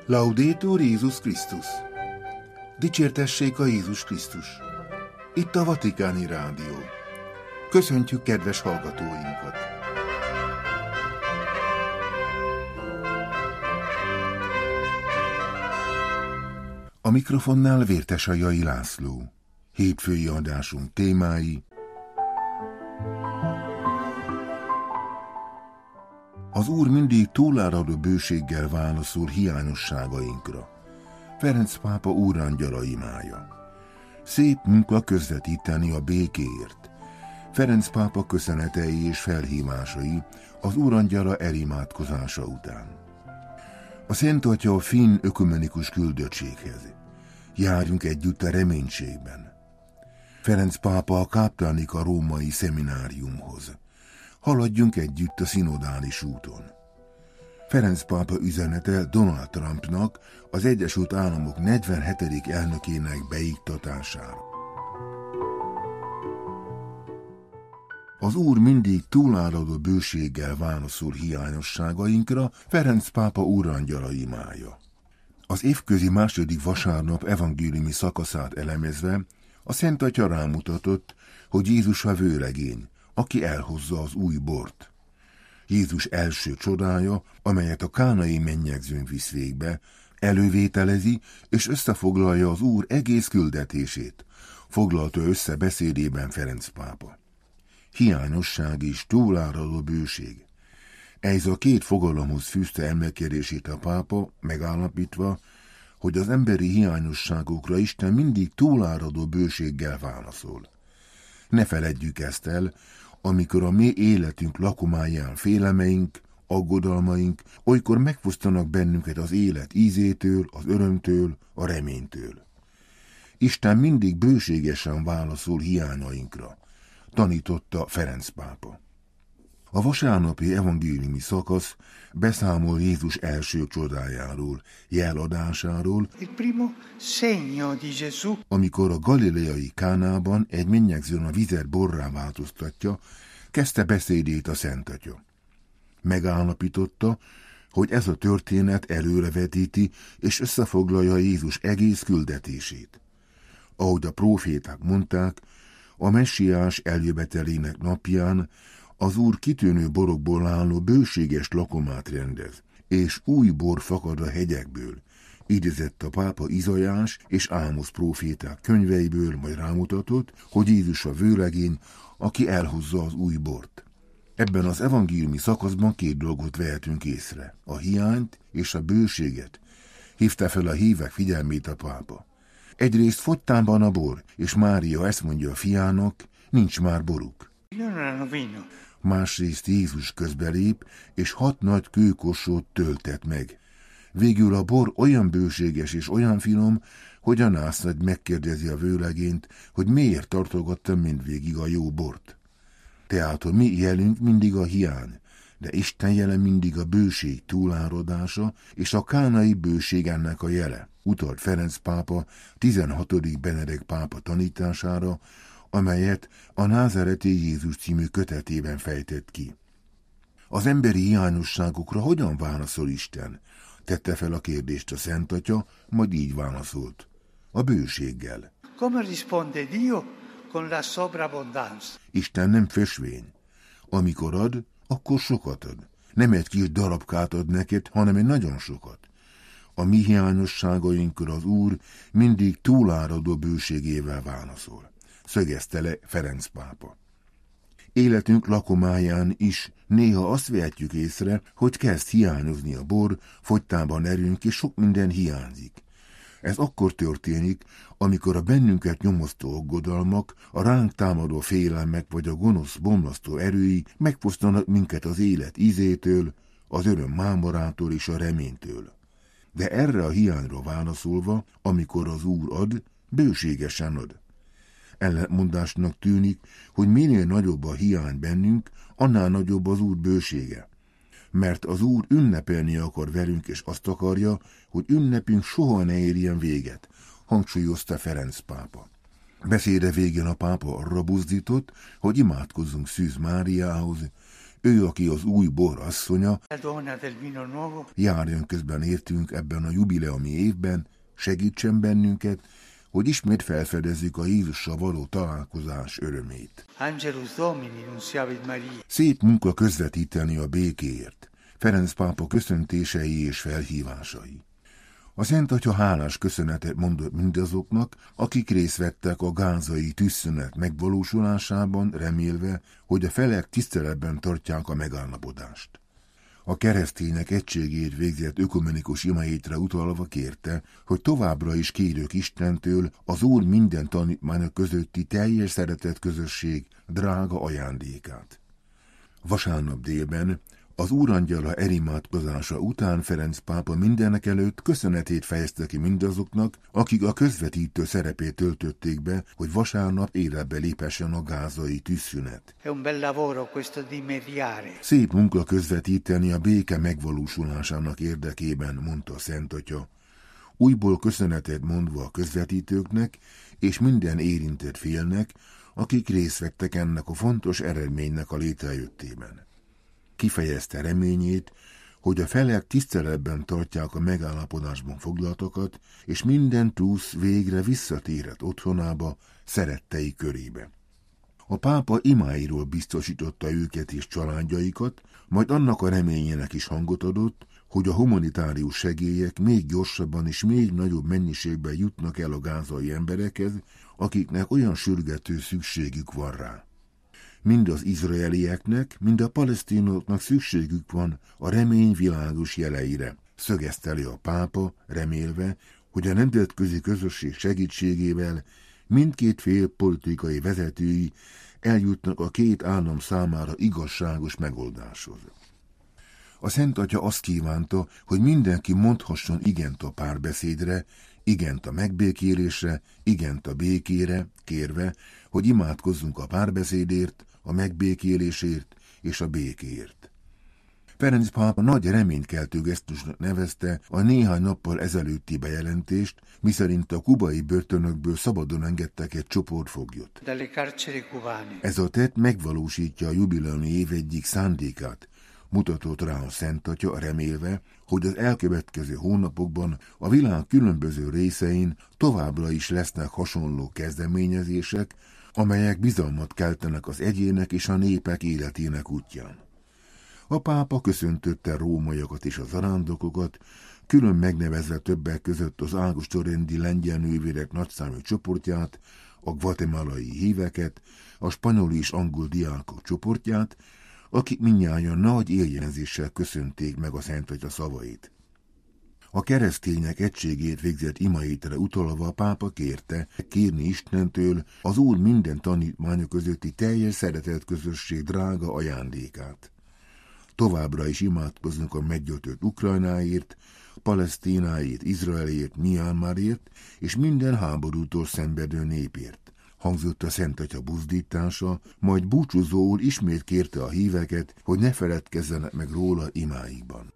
Laudetur Jézus Krisztus! Dicsértessék a Jézus Krisztus! Itt a Vatikáni Rádió. Köszöntjük kedves hallgatóinkat! A mikrofonnál Vértesajai László. Hétfői adásunk témái: az Úr mindig túláradó bőséggel válaszol hiányosságainkra. Ferenc pápa úrangyala imája. Szép munka közvetíteni a békéért. Ferenc pápa köszönetei és felhívásai az úrangyala elimádkozása után. A Szent Atya a finn ökumenikus küldöttséghez. Járjunk együtt a reménységben. Ferenc pápa a káptánika római szemináriumhoz. Haladjunk együtt a szinodális úton. Ferenc pápa üzenete Donald Trumpnak, az Egyesült Államok 47. elnökének beiktatására. Az Úr mindig túláradó bőséggel válaszol hiányosságainkra, Ferenc pápa úrangyala imája. Az évközi második vasárnap evangéliumi szakaszát elemezve a Szent Atya rámutatott, hogy Jézus a vőlegény, aki elhozza az új bort. Jézus első csodája, amelyet a kánai mennyegzőn visz végbe, elővételezi és összefoglalja az Úr egész küldetését, foglalta össze beszédében Ferenc pápa. Hiányosság és túláradó bőség. Ez a két fogalomhoz fűzte emlékezését a pápa, megállapítva, hogy az emberi hiányosságokra Isten mindig túláradó bőséggel válaszol. Ne feledjük ezt el, amikor a mi életünk lakomáján félemeink, aggodalmaink olykor megfosztanak bennünket az élet ízétől, az örömtől, a reménytől. Isten mindig bőségesen válaszol hiányainkra, tanította Ferenc pápa. A vasárnapi evangéliumi szakasz beszámol Jézus első csodájáról, jeladásáról, amikor a galileai Kánában egy mennyegzőn a vizet borrá változtatja, kezdte beszédét a Szent Atya. Megállapította, hogy ez a történet előrevetíti és összefoglalja Jézus egész küldetését. Ahogy a próféták mondták, a messiás eljövetelének napján az Úr kitűnő borokból álló bőséges lakomát rendez, és új bor fakad a hegyekből, idézett a pápa Izaiás és Ámosz próféták könyveiből, majd rámutatott, hogy Jézus a vőlegény, aki elhozza az új bort. Ebben az evangéliumi szakaszban két dolgot vehetünk észre, a hiányt és a bőséget, hívta fel a hívek figyelmét a pápa. Egyrészt fogytán van a bor, és Mária ezt mondja a fiának, nincs már boruk. Másrészt Jézus közbelép, és 6 nagy kőkossót töltet meg. Végül a bor olyan bőséges és olyan finom, hogy a násznagy megkérdezi a vőlegényt, hogy miért tartogatta mindvégig a jó bort. Tehát a mi jelünk mindig a hiány, de Isten jele mindig a bőség túláradása, és a kánai bőség ennek a jele. Utalt Ferenc pápa 16. Benedek pápa tanítására, amelyet a Názáreti Jézus című kötetében fejtett ki. Az emberi hiányosságokra hogyan válaszol Isten? Tette fel a kérdést a Szent Atya, majd így válaszolt: a bőséggel. Isten nem fösvény. Amikor ad, akkor sokat ad. Nem egy kis darabkát ad neked, hanem egy nagyon sokat. A mi hiányosságainkra az Úr mindig túláradó bőségével válaszol, szögezte le Ferenc pápa. Életünk lakomáján is néha azt vehetjük észre, hogy kezd hiányozni a bor, fogytában erőnk, és sok minden hiányzik. Ez akkor történik, amikor a bennünket nyomasztó aggodalmak, a ránk támadó félelmek vagy a gonosz bomlasztó erői megfosztanak minket az élet ízétől, az öröm mámorától és a reménytől. De erre a hiányra válaszolva, amikor az Úr ad, bőségesen ad. Ellentmondásnak tűnik, hogy minél nagyobb a hiány bennünk, annál nagyobb az Úr bősége. Mert az Úr ünnepelni akar velünk, és azt akarja, hogy ünnepünk soha ne érjen véget, hangsúlyozta Ferenc pápa. Beszéde végén a pápa arra buzdított, hogy imádkozzunk Szűz Máriához, Ő, aki az új bor asszonya, járjon közben értünk ebben a jubileumi évben, segítsen bennünket, hogy ismét felfedezzük a Jézussal való találkozás örömét. Szép munka közvetíteni a békéért, Ferenc pápa köszöntései és felhívásai. A Szent Atya hálás köszönetet mondott mindazoknak, akik részt vettek a gázai tűzszünet megvalósulásában, remélve, hogy a felek tiszteletben tartják a megállapodást. A keresztények egységét végzett ökumenikus imáitre utalva kérte, hogy továbbra is kérjük Istentől az Úr minden tanítmányok közötti teljes szeretet közösség drága ajándékát. Vasárnap délben az úrangyala elimádkozása után Ferenc pápa mindenekelőtt köszönetét fejezte ki mindazoknak, akik a közvetítő szerepét töltötték be, hogy vasárnap életbe lépessen a gázai tűzszünet. Szép munka közvetíteni a béke megvalósulásának érdekében, mondta a Szent Atya. Újból köszönetet mondva a közvetítőknek és minden érintett félnek, akik részt vettek ennek a fontos eredménynek a létrejöttében. Kifejezte reményét, hogy a felek tiszteletben tartják a megállapodásban foglaltakat, és minden túsz végre visszatérhet otthonába, szerettei körébe. A pápa imáiról biztosította őket és családjaikat, majd annak a reményének is hangot adott, hogy a humanitárius segélyek még gyorsabban és még nagyobb mennyiségben jutnak el a gázai emberekhez, akiknek olyan sürgető szükségük van rá. Mind az izraelieknek, mind a palesztinoknak szükségük van a remény világos jeleire, szögezte le a pápa, remélve, hogy a nemzetközi közösség segítségével mindkét fél politikai vezetői eljutnak a két állam számára igazságos megoldáshoz. A Szent Atya azt kívánta, hogy mindenki mondhasson igent a párbeszédre, igent a megbékélésre, igent a békére, kérve, hogy imádkozzunk a párbeszédért, a megbékélésért és a békéért. Ferenc pápa nagy reménykeltő gesztusnak nevezte a néhány nappal ezelőtti bejelentést, miszerint a kubai börtönökből szabadon engedtek egy csoportfoglyot. Ez a tett megvalósítja a jubileumi év egyik szándékát, mutatott rá a Szent Atya, remélve, hogy az elkövetkező hónapokban a világ különböző részein továbbra is lesznek hasonló kezdeményezések, amelyek bizalmat keltenek az egyének és a népek életének útján. A pápa köszöntötte rómaiakat és a zarándokokat, külön megnevezve többek között az ágostorendi lengyel nővérek nagyszámú csoportját, a guatemalai híveket, a spanyol és angol diákok csoportját, akik mindnyájan nagy éljenzéssel köszönték meg a Szent Atya szavait. A keresztények egységét végzett imaitre utalva a pápa kérni Istentől az Úr minden tanítmánya közötti teljes szeretet közösség drága ajándékát. Továbbra is imádkozunk a meggyötört Ukrajnáért, Palesztináért, Izraelért, Miánmárért és minden háborútól szenvedő népért. Hangzott a Szent Atya buzdítása, majd búcsúzóul ismét kérte a híveket, hogy ne feledkezzenek meg róla imáikban.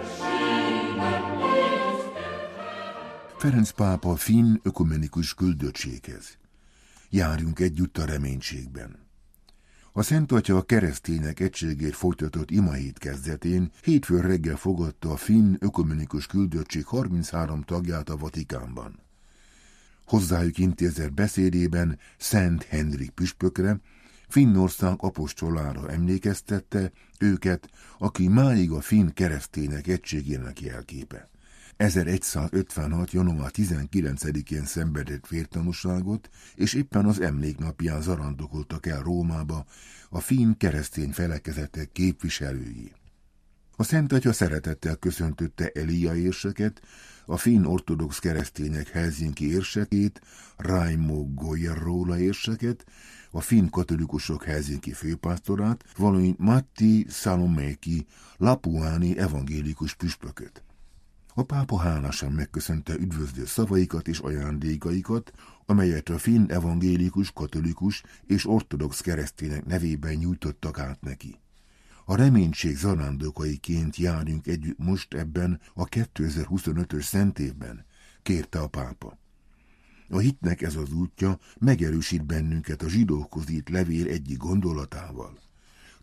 Ferenc pápa finn ökumenikus küldöttséghez. Járjunk együtt a reménységben. A Szent Atya a keresztények egységért folytatott imahét kezdetén hétfőn reggel fogadta a finn ökumenikus küldöttség 33 tagját a Vatikánban. Hozzájuk intézett beszédében Szent Henrik püspökre, Finnország apostolára emlékeztette őket, aki máig a finn keresztények egységének jelképe. 1156. január 19-én szenvedett vértanúságot, és éppen az emléknapján zarándokoltak el Rómába a finn keresztény felekezetek képviselői. A Szent Atya szeretettel köszöntötte Elia érseket, a finn ortodox keresztények Helsinki érsekét, Raimo Goijerola érseket, a finn katolikusok Helsinki főpásztorát, valamint Matti Salomäki lapuáni evangélikus püspököt. A pápa hálásan megköszönte üdvözlő szavaikat és ajándékaikat, amelyet a finn evangélikus, katolikus és ortodox keresztények nevében nyújtottak át neki. A reménység zarándokaiként járjunk együtt most ebben a 2025-ös szentévben, kérte a pápa. A hitnek ez az útja megerősít bennünket a zsidókhoz írt levél egyik gondolatával.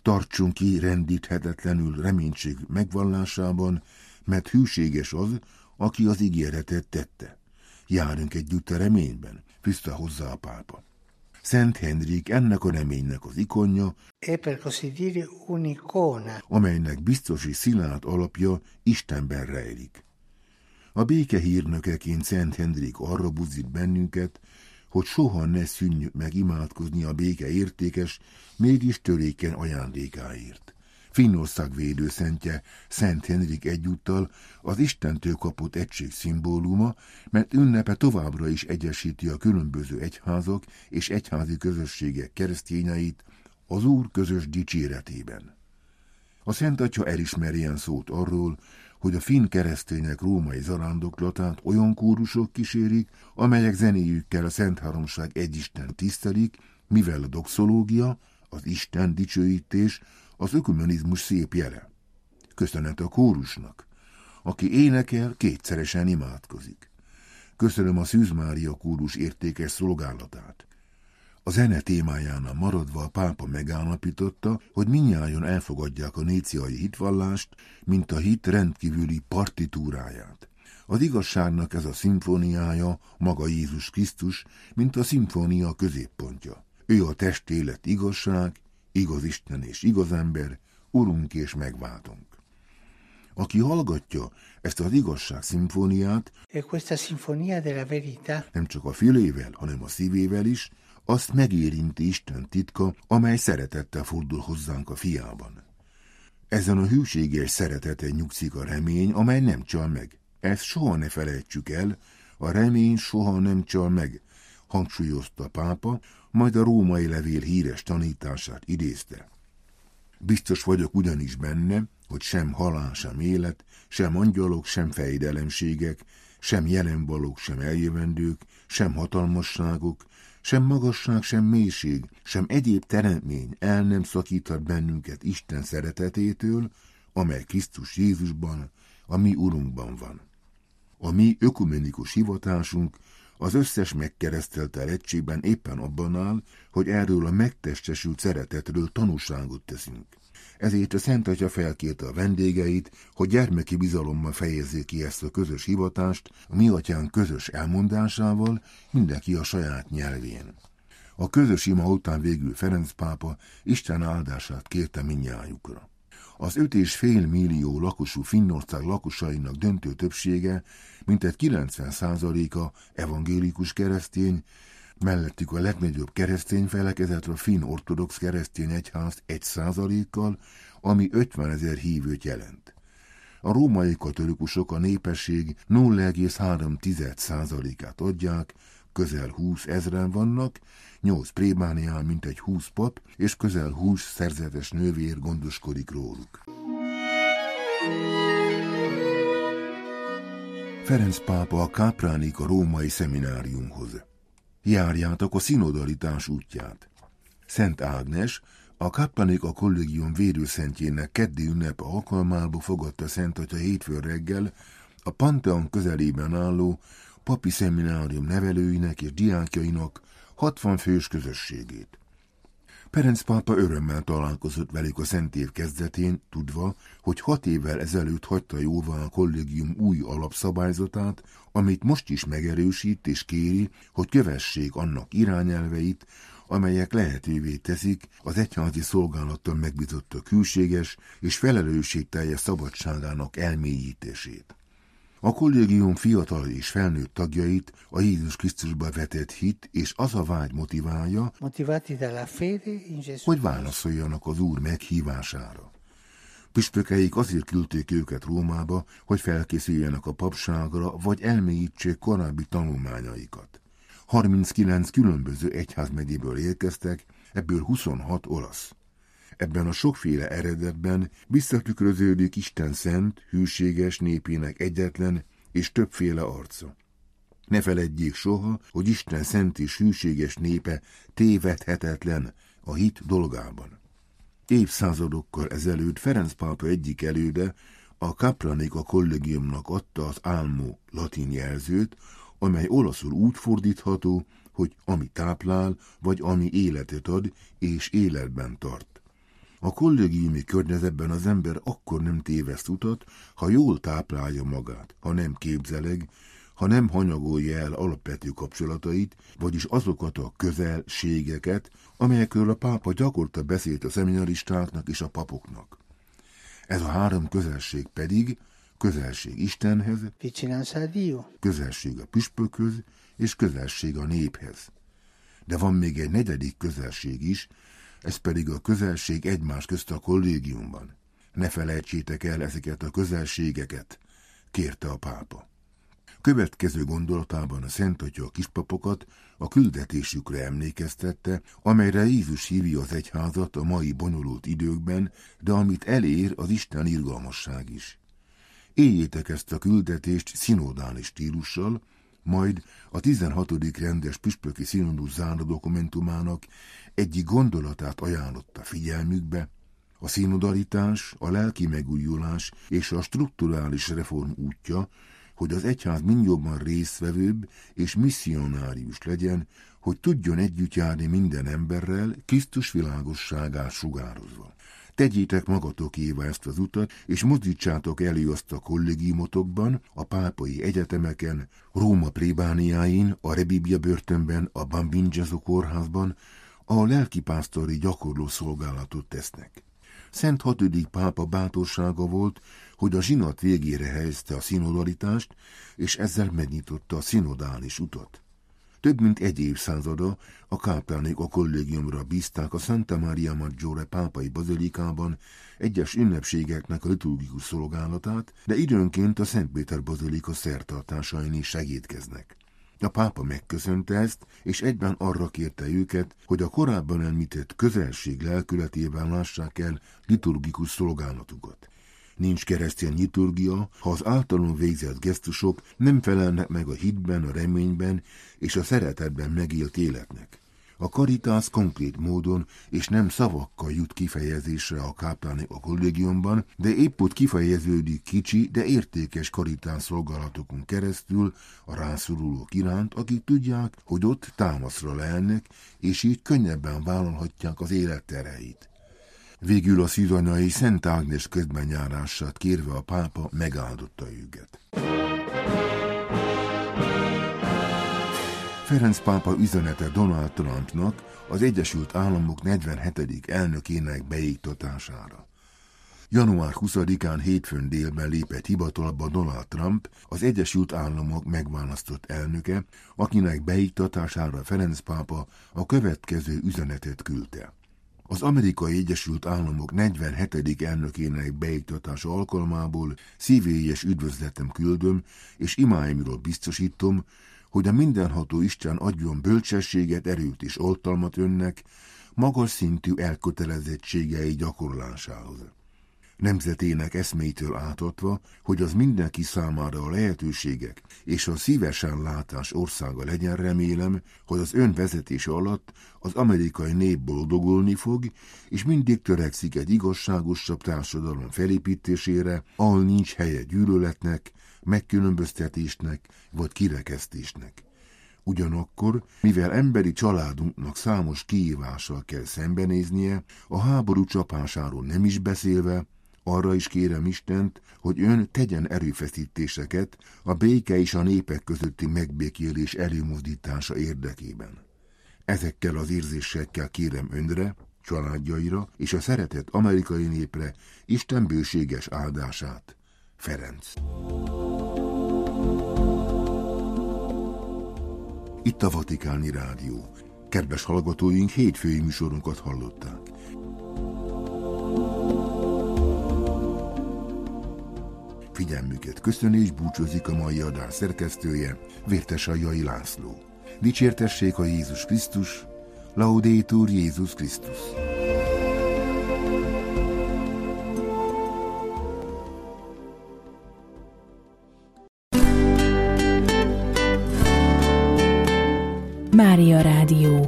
Tartsunk ki rendíthetetlenül reménység megvallásában, mert hűséges az, aki az ígéretet tette. Járjunk együtt a reményben, fűzte hozzá a pápa. Szent Henrik ennek a reménynek az ikonja, per così dire un'icona, amelynek biztos és szilárd alapja Istenben rejlik. A béke hírnökeként Szent Henrik arra buzdít bennünket, hogy soha ne szűnjük meg imádkozni a béke értékes, mégis törékeny ajándékáért. Finnország védőszentje, Szent Henrik egyúttal az Istentől kapott egység szimbóluma, mert ünnepe továbbra is egyesíti a különböző egyházak és egyházi közösségek keresztényeit az Úr közös dicséretében. A Szent Atya elismer ilyen szót arról, hogy a finn keresztények római zarándoklatát olyan kórusok kísérik, amelyek zenéjükkel a Szent Háromság egy Isten tisztelik, mivel a doxológia, az Isten dicsőítés, az ökumenizmus szép jele. Köszönet a kórusnak, aki énekel, kétszeresen imádkozik. Köszönöm a Szűz Mária kórus értékes szolgálatát. A zene témájánál maradva a pápa megállapította, hogy mindnyájan elfogadják a níciai hitvallást, mint a hit rendkívüli partitúráját. Az igazságnak ez a szimfóniája maga Jézus Krisztus, mint a szimfónia középpontja. Ő a testélet igazság, igaz Isten és igaz ember, Urunk és megváltunk. Aki hallgatja ezt az igazság szimfóniát, nem csak a fülével, hanem a szívével is, azt megérinti Isten titka, amely szeretettel fordul hozzánk a fiában. Ezen a hűséges szereteten nyugszik a remény, amely nem csal meg. Ezt soha ne felejtsük el, a remény soha nem csal meg, hangsúlyozta a pápa, majd a római levél híres tanítását idézte. Biztos vagyok ugyanis benne, hogy sem halál, sem élet, sem angyalok, sem fejdelemségek, sem jelenvalók, sem eljövendők, sem hatalmasságok, sem magasság, sem mélység, sem egyéb teremtmény el nem szakíthat bennünket Isten szeretetétől, amely Krisztus Jézusban, a mi Urunkban van. A mi ökumenikus hivatásunk az összes megkereszteltel egységben éppen abban áll, hogy erről a megtestesült szeretetről tanúságot teszünk. Ezért a Szent Atya felkérte a vendégeit, hogy gyermeki bizalommal fejezzék ki ezt a közös hivatást, a mi atyánk közös elmondásával, mindenki a saját nyelvén. A közös ima után végül Ferenc pápa Isten áldását kérte mindnyájukra. Az 5,5 millió lakosú Finnország lakosainak döntő többsége, mintegy 90%-a evangélikus keresztény, mellettük a legnagyobb keresztény felekezet a finn ortodox keresztény egyház 1%-kal, ami 50 000 hívőt jelent. A római katolikusok a népesség 0,3%-át adják, közel 20 000 vannak, 8 plébánián mintegy 20 pap, és közel 20 szerzetes nővér gondoskodik róluk. Ferenc pápa a Kápránik a római szemináriumhoz. Járjátok a szinodalitás útját. Szent Ágnes, a Kápránika kollégium védőszentjének keddi ünnepe alkalmából fogadta Szent Atya hétfőn reggel a Pantheon közelében álló papi szeminárium nevelőinek és diákjainak 60 fős közösségét. Ferenc pápa örömmel találkozott velük a szent év kezdetén, tudva, hogy 6 évvel ezelőtt hagyta jóvá a kollégium új alapszabályzatát, amit most is megerősít és kéri, hogy kövessék annak irányelveit, amelyek lehetővé teszik az egyházi szolgálattal megbízott hűséges és felelősségteljes szabadságának elmélyítését. A kollégium fiatal és felnőtt tagjait a Jézus Krisztusba vetett hit és az a vágy motiválja, hogy válaszoljanak az Úr meghívására. Püspökeik azért küldték őket Rómába, hogy felkészüljenek a papságra, vagy elmélyítsék korábbi tanulmányaikat. 39 különböző egyházmegyéből érkeztek, ebből 26 olasz. Ebben a sokféle eredetben visszatükröződik Isten szent, hűséges népének egyetlen és többféle arca. Ne feledjék soha, hogy Isten szent és hűséges népe tévedhetetlen a hit dolgában. Évszázadokkal ezelőtt Ferenc pápa egyik előde, a Kápránika kollégiumnak adta az álmó latin jelzőt, amely olaszul úgy fordítható, hogy ami táplál, vagy ami életet ad és életben tart. A kollégiumi környezetben az ember akkor nem téveszt utat, ha jól táplálja magát, ha nem képzeleg, ha nem hanyagolja el alapvető kapcsolatait, vagyis azokat a közelségeket, amelyekről a pápa gyakorta beszélt a szeminaristáknak és a papoknak. Ez a 3 közelség pedig közelség Istenhez, közelség a püspökhöz és közelség a néphez. De van még egy 4. közelség is, ez pedig a közelség egymás közt a kollégiumban. Ne felejtsétek el ezeket a közelségeket, kérte a pápa. Következő gondolatában a Szent Atya a kispapokat a küldetésükre emlékeztette, amelyre Jézus hívja az egyházat a mai bonyolult időkben, de amit elér az Isten irgalmasság is. Éljétek ezt a küldetést szinodális stílussal, majd a 16. rendes püspöki színodus záró dokumentumának egyik gondolatát ajánlotta figyelmükbe: a színodalitás, a lelki megújulás és a strukturális reform útja, hogy az egyház mindjobban résztvevőbb és misszionárius legyen, hogy tudjon együtt járni minden emberrel, Krisztus világosságát sugározva. Tegyétek magatokévá ezt az utat, és mozdítsátok elő azt a kollégiumotokban, a pápai egyetemeken, Róma plébániáin, a Rebibbia börtönben, a Bambingesio kórházban, ahol lelkipásztori gyakorló szolgálatot tesznek. Szent 6. pápa bátorsága volt, hogy a zsinat végére helyezte a szinodalitást, és ezzel megnyitotta a szinodális utat. Több mint 1 évszázada a káplánék a kollégiumra bízták a Santa Maria Maggiore pápai bazilikában egyes ünnepségeknek a liturgikus szolgálatát, de időnként a Szent Péter bazilika szertartásain is segédkeznek. A pápa megköszönte ezt, és egyben arra kérte őket, hogy a korábban említett közelség lelkületében lássák el liturgikus szolgálatukat. Nincs keresztény liturgia, ha az általunk végzett gesztusok nem felelnek meg a hitben, a reményben és a szeretetben megélt életnek. A karitász konkrét módon és nem szavakkal jut kifejezésre a kápláni a kollégiumban, de épp ott kifejeződik kicsi, de értékes karitász szolgálatokon keresztül a rászorulók iránt, akik tudják, hogy ott támaszra lehetnek, és így könnyebben vállalhatják az élet terheit. Végül a szűzanyai Szent Ágnes közbenjárását kérve a pápa megáldotta őket. Ferenc pápa üzenete Donald Trumpnak az Egyesült Államok 47. elnökének beiktatására. Január 20-án hétfőn délben lépett hivatalba Donald Trump, az Egyesült Államok megválasztott elnöke, akinek beiktatására Ferenc pápa a következő üzenetet küldte. Az Amerikai Egyesült Államok 47. elnökének beiktatása alkalmából szívélyes üdvözletem küldöm, és imáimról biztosítom, hogy a mindenható Isten adjon bölcsességet, erőt és oltalmat önnek, magas szintű elkötelezettségei gyakorlásához. Nemzetének eszméitől átadva, hogy az mindenki számára a lehetőségek és a szívesen látás országa legyen, remélem, hogy az ön vezetése alatt az amerikai nép boldogulni fog, és mindig törekszik egy igazságosabb társadalom felépítésére, ahol nincs helye gyűlöletnek, megkülönböztetésnek vagy kirekesztésnek. Ugyanakkor, mivel emberi családunknak számos kihívással kell szembenéznie, a háború csapásáról nem is beszélve, arra is kérem Istent, hogy ön tegyen erőfeszítéseket a béke és a népek közötti megbékélés előmozdítása érdekében. Ezekkel az érzésekkel kérem önre, családjaira és a szeretett amerikai népre Isten bőséges áldását. Ferenc. Itt a Vatikáni Rádió. Kedves hallgatóink, hétfői műsorunkat hallották. Figyelmüket köszöni és búcsúzik a mai adás szerkesztője, Vértesajjai László. Dicsértessék a Jézus Krisztus, Laudetur Jézus Krisztus. Mária Rádió.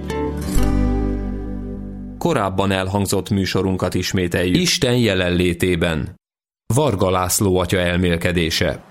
Korábban elhangzott műsorunkat ismételjük. Isten jelenlétében. Varga László atya elmélkedése.